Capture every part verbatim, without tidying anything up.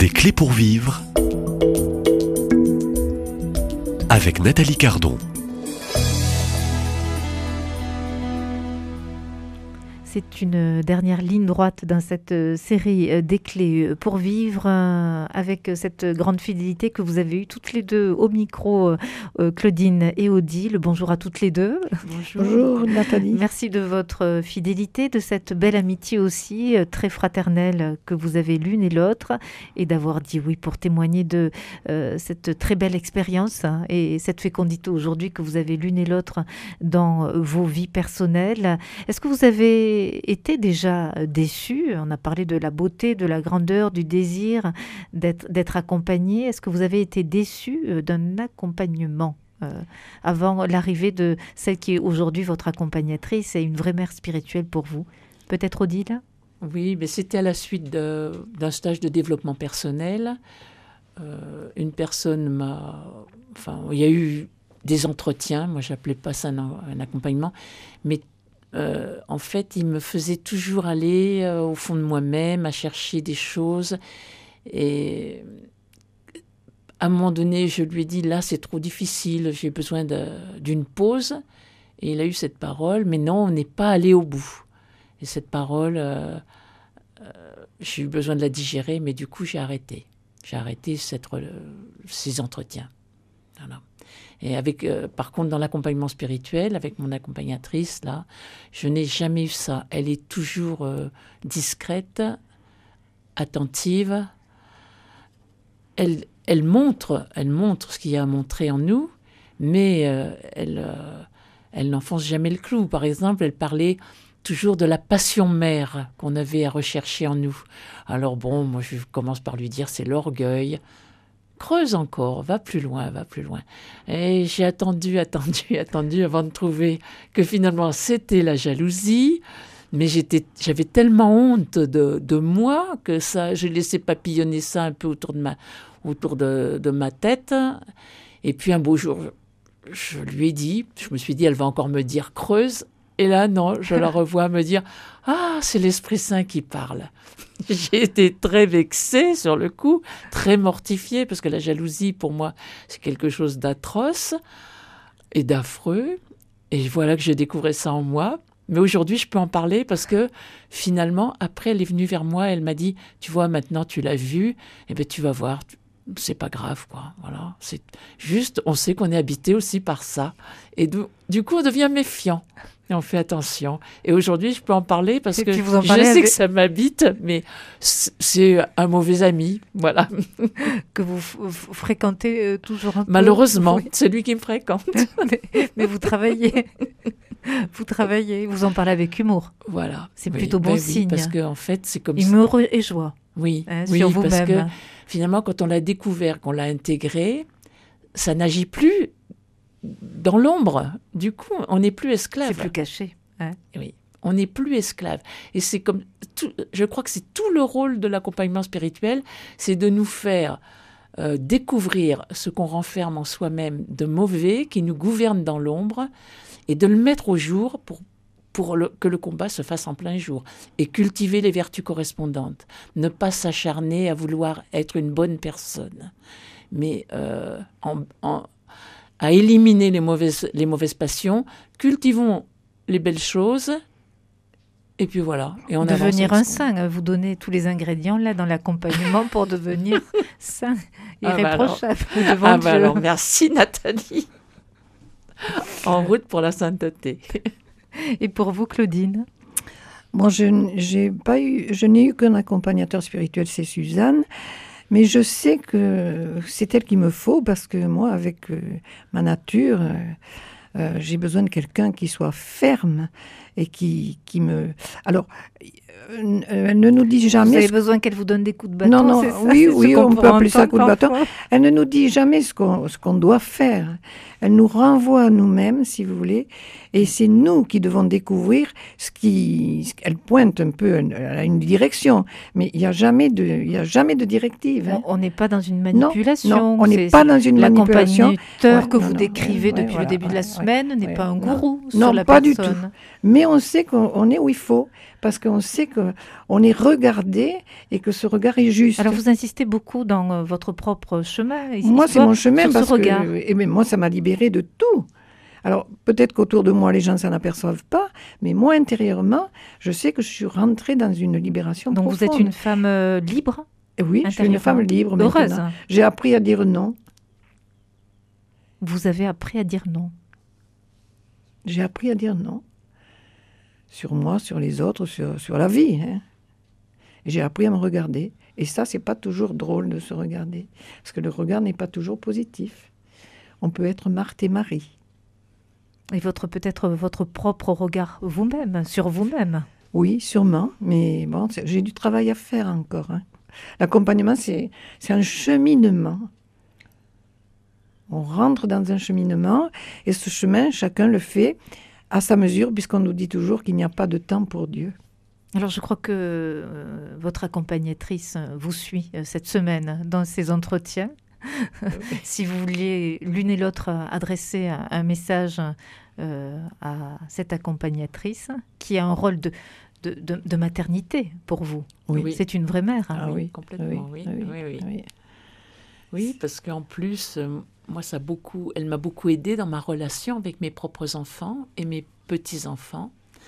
Des clés pour vivre avec Nathalie Cardon. C'est une dernière ligne droite dans cette série des clés pour vivre, avec cette grande fidélité que vous avez eue toutes les deux au micro, Claudine et Odile. Bonjour à toutes les deux. Bonjour, Bonjour Nathalie. Merci de votre fidélité, de cette belle amitié aussi, très fraternelle que vous avez l'une et l'autre, et d'avoir dit oui pour témoigner de euh, cette très belle expérience hein, et cette fécondité aujourd'hui que vous avez l'une et l'autre dans vos vies personnelles. Est-ce que vous avez été déjà déçu? On a parlé de la beauté, de la grandeur, du désir d'être, d'être accompagné. Est-ce que vous avez été déçu d'un accompagnement euh, avant l'arrivée de celle qui est aujourd'hui votre accompagnatrice et une vraie mère spirituelle pour vous? Peut-être Odile? Oui, mais c'était à la suite de, d'un stage de développement personnel. Euh, une personne m'a... Enfin, il y a eu des entretiens. Moi, je n'appelais pas ça un, un accompagnement, mais Euh, en fait, il me faisait toujours aller euh, au fond de moi-même, à chercher des choses. Et à un moment donné, je lui ai dit, là, c'est trop difficile, j'ai besoin de, d'une pause. Et il a eu cette parole, mais non, on n'est pas allé au bout. Et cette parole, euh, euh, j'ai eu besoin de la digérer, mais du coup, j'ai arrêté. J'ai arrêté cette, euh, ces entretiens. Voilà. Et avec, euh, par contre, dans l'accompagnement spirituel, avec mon accompagnatrice, là, je n'ai jamais eu ça. Elle est toujours euh, discrète, attentive. Elle, elle montre, elle montre ce qu'il y a à montrer en nous, mais euh, elle, euh, elle n'enfonce jamais le clou. Par exemple, elle parlait toujours de la passion mère qu'on avait à rechercher en nous. Alors bon, moi, je commence par lui dire, c'est l'orgueil. Creuse encore, va plus loin, va plus loin. Et j'ai attendu, attendu, attendu avant de trouver que finalement c'était la jalousie, mais j'étais, j'avais tellement honte de, de moi que ça, j'ai laissé papillonner ça un peu autour de ma, autour de, de ma tête. Et puis un beau jour, je lui ai dit, je me suis dit, elle va encore me dire creuse. Et là, non, je la revois me dire « Ah, c'est l'Esprit Saint qui parle ». J'ai été très vexée sur le coup, très mortifiée, parce que la jalousie, pour moi, c'est quelque chose d'atroce et d'affreux. Et voilà que j'ai découvert ça en moi. Mais aujourd'hui, je peux en parler parce que finalement, après, elle est venue vers moi, elle m'a dit « Tu vois, maintenant, tu l'as vu, eh bien, tu vas voir, c'est pas grave, quoi. » Voilà, c'est juste, on sait qu'on est habité aussi par ça. Et du, du coup, on devient méfiant. Et on fait attention. Et aujourd'hui, je peux en parler parce et que je sais avec... que ça m'habite, mais c'est un mauvais ami, voilà. Que vous f- fréquentez euh, toujours un peu. Malheureusement, oui. C'est lui qui me fréquente. mais, mais vous travaillez, vous travaillez, vous en parlez avec humour. Voilà. C'est oui, plutôt bon ben signe. Oui, parce que en fait, c'est comme humour ça. et joie. Oui, hein, oui, sur parce vous-même. que finalement, quand on l'a découvert, qu'on l'a intégré, ça n'agit plus dans l'ombre. Du coup, on n'est plus esclave. C'est plus caché. Hein. Oui, on n'est plus esclave. Et c'est comme, tout, je crois que c'est tout le rôle de l'accompagnement spirituel, c'est de nous faire euh, découvrir ce qu'on renferme en soi-même de mauvais, qui nous gouverne dans l'ombre, et de le mettre au jour pour, pour le, que le combat se fasse en plein jour. Et cultiver les vertus correspondantes. Ne pas s'acharner à vouloir être une bonne personne, mais euh, en... en à éliminer les mauvaises, les mauvaises passions, cultivons les belles choses, et puis voilà. Et on devenir un saint, vous donnez tous les ingrédients là dans l'accompagnement pour devenir saint, irréprochable. Ah bah alors, ah bah alors merci Nathalie. En route pour la sainteté. Et pour vous, Claudine? Moi, je, j'ai pas eu, je n'ai eu qu'un accompagnateur spirituel, c'est Suzanne. Mais je sais que c'est elle qu'il me faut parce que moi, avec euh, ma nature, euh, euh, j'ai besoin de quelqu'un qui soit ferme et qui, qui me... Alors, euh, elle ne nous dit jamais... Vous avez besoin qu'elle vous donne des coups de bâton, non, non, c'est ça, oui, c'est oui, on peut appeler ça coup de bâton. Parfois. Elle ne nous dit jamais ce qu'on, ce qu'on doit faire. Elle nous renvoie à nous-mêmes, si vous voulez, et c'est nous qui devons découvrir ce qui... Ce elle pointe un peu à une direction, mais il n'y a jamais de, il y a jamais de directive. Hein. On n'est pas dans une manipulation. Non, non on n'est pas dans une manipulation. L'accompagnateur ouais, que non, vous non, décrivez ouais, depuis voilà, le début ouais, de la semaine ouais, n'est ouais, pas un non, gourou non, sur la pas personne. du tout. Mais Mais on sait qu'on on est où il faut, parce qu'on sait qu'on est regardé et que ce regard est juste. Alors vous insistez beaucoup dans euh, votre propre chemin. Moi, c'est mon chemin sur parce ce regard. que et bien, moi, ça m'a libérée de tout. Alors, peut-être qu'autour de moi, les gens ne s'en aperçoivent pas, mais moi, intérieurement, je sais que je suis rentrée dans une libération Donc profonde. vous êtes une femme euh, libre, Et oui, je suis une femme libre maintenant. heureuse. J'ai appris à dire non. Vous avez appris à dire non. J'ai appris à dire non. Sur moi, sur les autres, sur, sur la vie. Hein. Et j'ai appris à me regarder. Et ça, c'est pas toujours drôle de se regarder. Parce que le regard n'est pas toujours positif. On peut être Marthe et Marie. Et votre peut-être votre propre regard vous-même, sur vous-même. Oui, sûrement. Mais bon, c'est- j'ai du travail à faire encore. Hein. L'accompagnement, c'est, c'est un cheminement. On rentre dans un cheminement. Et ce chemin, chacun le fait à sa mesure, puisqu'on nous dit toujours qu'il n'y a pas de temps pour Dieu. Alors je crois que euh, votre accompagnatrice euh, vous suit euh, cette semaine dans ces entretiens. Si vous vouliez l'une et l'autre euh, adresser un, un message euh, à cette accompagnatrice qui a un rôle de, de, de- de maternité pour vous. Oui. C'est une vraie mère. hein. Ah oui, complètement, oui, oui, oui, oui. oui. Oui, parce qu'en plus, euh, moi, ça a beaucoup, elle m'a beaucoup aidée dans ma relation avec mes propres enfants et mes petits-enfants.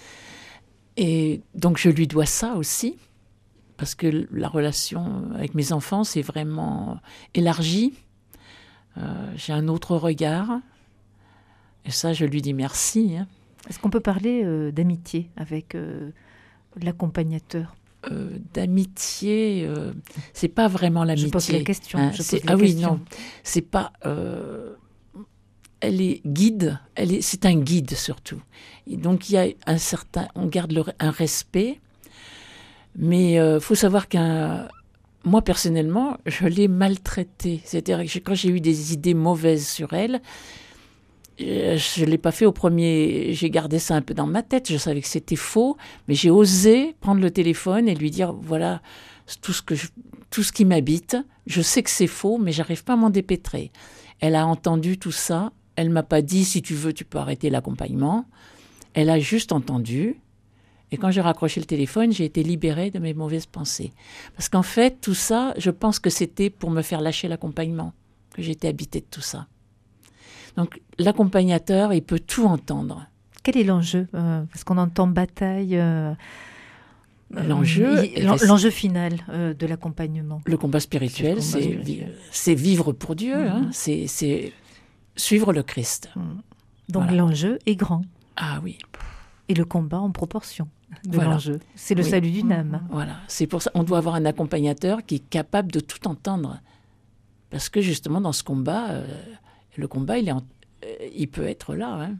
Et donc, je lui dois ça aussi, parce que la relation avec mes enfants s'est vraiment élargie. Euh, j'ai un autre regard. Et ça, je lui dis merci. hein. Est-ce qu'on peut parler euh, d'amitié avec euh, l'accompagnateur? Euh, d'amitié, euh, c'est pas vraiment l'amitié. Je pose la question. Hein, je c'est- pose la ah oui, question. non, c'est pas. euh, elle est guide. Elle est, c'est un guide surtout. Et donc il y a un certain, on garde le- un respect, mais il faut savoir qu'un, moi personnellement, je l'ai maltraitée. C'est-à-dire que quand j'ai eu des idées mauvaises sur elle, euh, je l'ai pas fait au premier. J'ai gardé ça un peu dans ma tête. Je savais que c'était faux, mais j'ai osé prendre le téléphone et lui dire voilà tout ce que je- tout ce qui m'habite. Je sais que c'est faux, mais j'arrive pas à m'en dépêtrer. Elle a entendu tout ça. Elle m'a pas dit si tu veux, tu peux arrêter l'accompagnement. Elle a juste entendu. Et quand j'ai raccroché le téléphone, j'ai été libérée de mes mauvaises pensées. Parce qu'en fait, tout ça, je pense que c'était pour me faire lâcher l'accompagnement, que j'étais habitée de tout ça. Donc l'accompagnateur, il peut tout entendre. Quel est l'enjeu euh, Parce qu'on entend bataille. euh, L'enjeu euh, est l'en- facile. l'enjeu final euh, de l'accompagnement. Le combat spirituel, C'est c'est, le combat vi- spirituel. c'est vivre pour Dieu, Mhm. hein. c'est, c'est suivre le Christ. Donc Voilà. l'enjeu est grand Ah oui, et le combat en proportion de Voilà. l'enjeu. C'est le Oui. salut d'une âme. voilà. C'est pour ça on doit avoir un accompagnateur qui est capable de tout entendre. Parce que justement, dans ce combat, euh, le combat, il, est en- euh, il peut être là. hein.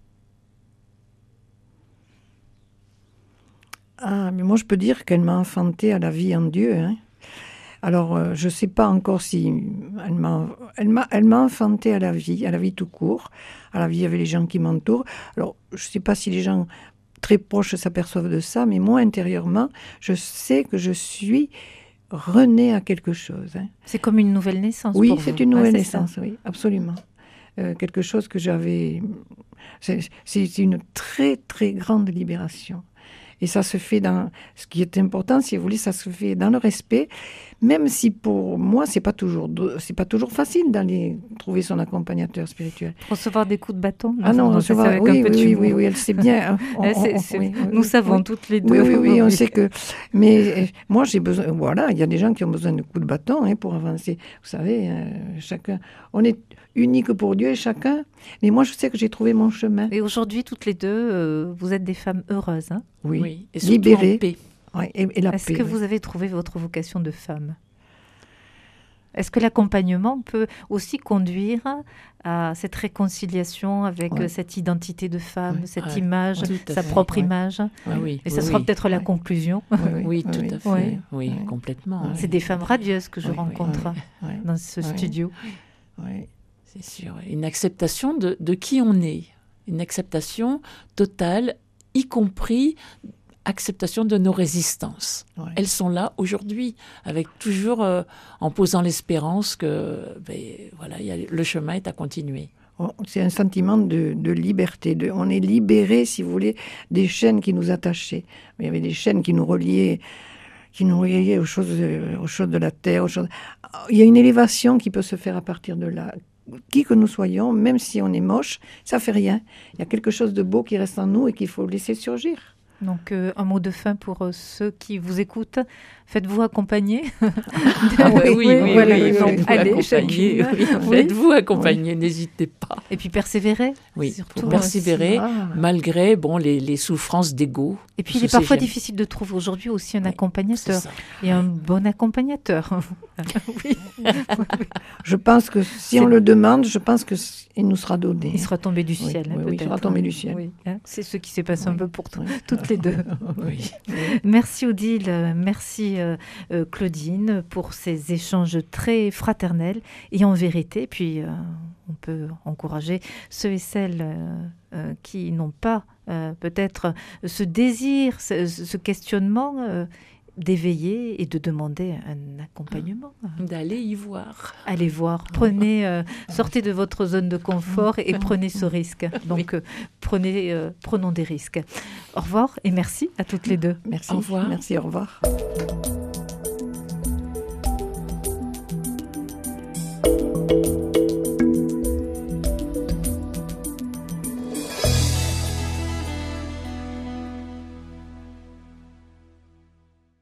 Ah, mais moi, je peux dire qu'elle m'a enfantée à la vie en Dieu. Hein. Alors, euh, je ne sais pas encore si elle m'a, elle m'a, elle m'a enfantée à la vie, à la vie tout court, à la vie avec les gens qui m'entourent. Alors, je ne sais pas si les gens très proches s'aperçoivent de ça, mais moi, intérieurement, je sais que je suis renée à quelque chose. Hein. C'est comme une nouvelle naissance. Oui, pour c'est vous. une nouvelle Ouais, c'est ça. naissance, oui, absolument. Euh, quelque chose que j'avais... C'est, c'est une très, très grande libération. Et ça se fait dans... Ce qui est important, si vous voulez, ça se fait dans le respect, même si pour moi, c'est pas toujours, c'est pas toujours facile d'aller trouver son accompagnateur spirituel. Recevoir des coups de bâton. Ah non, c'est recevoir... avec Oui, un peu de oui, oui, humour. oui, oui, elle sait bien. hein. On- Eh, c'est- on- c'est- oui, oui, Nous oui, savons oui. toutes les deux. Oui, oui, oui, on sait que... Mais euh, moi, j'ai besoin... Voilà, il y a des gens qui ont besoin de coups de bâton hein, pour avancer. Vous savez, euh, chacun... On est unique pour Dieu et chacun... Mais moi, je sais que j'ai trouvé mon chemin. Et aujourd'hui, toutes les deux, euh, vous êtes des femmes heureuses. hein. Oui, Et surtout libérée. en paix. Ouais, et, et la Est-ce paix. que oui. vous avez trouvé votre vocation de femme? Est-ce que l'accompagnement peut aussi conduire à cette réconciliation avec Ouais. euh, cette identité de femme, Ouais. cette Ouais. image, Tout à sa fait. propre Ouais. image? Ah oui, Et ça oui, sera oui. peut-être la Ouais. conclusion. Oui, Oui, tout à fait. Ouais. Oui, Ouais. complètement. Ouais. hein. C'est des femmes radieuses que je Oui, oui, rencontre oui. Ouais, dans ce Ouais. studio. ouais. C'est sûr. Une acceptation de, de qui on est. Une acceptation totale, y compris acceptation de nos résistances. Ouais. Elles sont là aujourd'hui, avec toujours euh, en posant l'espérance que ben, voilà, y a, le chemin est à continuer. c'est un sentiment de, de liberté. De, on est libéré, si vous voulez, des chaînes qui nous attachaient. Il y avait des chaînes qui nous reliaient, qui nous reliaient aux choses, aux choses de la terre. Aux choses... Il y a une élévation qui peut se faire à partir de là. Qui que nous soyons, même si on est moche, ça fait rien. Il y a quelque chose de beau qui reste en nous et qu'il faut laisser surgir. Donc, euh, un mot de fin pour euh, ceux qui vous écoutent. Faites-vous accompagner. Ah oui, oui, oui, oui, voilà, oui, donc, faites-vous allez, accompagner. chacune. Oui, Oui. Faites-vous accompagner, n'hésitez pas. Et puis persévérer. Oui, surtout, pour persévérer, Ah. malgré bon, les, les souffrances d'ego. Et puis, Parce il est que c'est parfois jamais- difficile de trouver aujourd'hui aussi un Oui, accompagnateur. c'est ça. Et un bon accompagnateur. Oui. Je pense que si C'est- on le demande, je pense qu'il nous sera donné. Il sera tombé du Oui, ciel, oui, peut-être. oui, il sera tombé du ciel. Oui, hein. C'est ce qui s'est passé un Oui. peu pour t- Oui. toutes les deux. Oui. Merci Odile, euh, merci euh, euh, Claudine pour ces échanges très fraternels et en vérité. Puis euh, on peut encourager ceux et celles euh, euh, qui n'ont pas euh, peut-être ce désir, ce, ce questionnement euh, d'éveiller et de demander un accompagnement. D'aller y voir. Allez voir, prenez, euh, sortez de votre zone de confort et prenez ce risque. Donc, euh, prenez, euh, prenons des risques. Au revoir et merci à toutes les deux. Merci. Au revoir. Merci, au revoir.